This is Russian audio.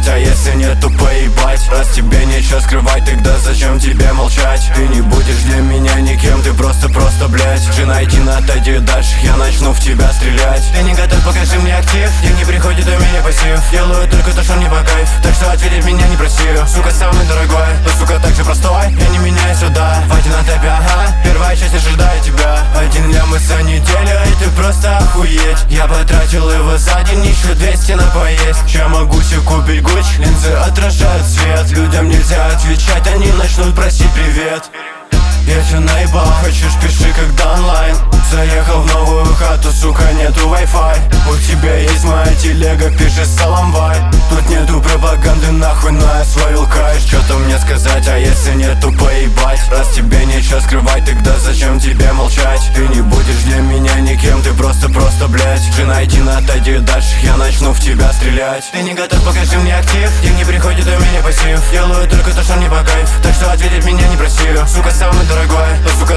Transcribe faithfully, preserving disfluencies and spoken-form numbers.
сказать, а если нет, то поебать. Раз тебе нечего скрывать, тогда зачем тебе молчать? Ты не будешь для меня никем, ты просто-просто, блять. Жена, иди на отойди дальше, я начну в тебя стрелять. Ты не готов, покажи мне актив, деньги приходят, у меня пассив. Делаю только то, что мне по кайф, так что ответить меня не проси. Сука, самый дорогой, но сука так же простой. Я не меняю сюда, в один этапе, ага. Первая часть ожидаю тебя. Один лям за неделю, и ты просто охуеть. Я потратил его за день, еще двести на поесть. Ща могу себе купить Гуч, линзы отражают свет. Людям нельзя отвечать, они начнут просить привет. Я тебя наебал, хочешь пиши, когда онлайн. Заехал в новую хату, сука, нету Wi-Fi. У тебя есть моя телега, пиши саламбай. Тут нету пропаганды, нахуй, но я свой кайф. Что-то мне сказать, а если нет, то поебать. Раз тебе нечего скрывать, тогда зачем тебе молчать? Ты не будешь для меня никем, ты просто-просто, блять. Жена, иди на отойди дальше, я начну в тебя стрелять. Ты не готов, покажи мне актив, деньги приходят, у меня пассив. Делаю только то, что мне по кайф, так что ответить меня не проси. Сука, самый дорогой, но сука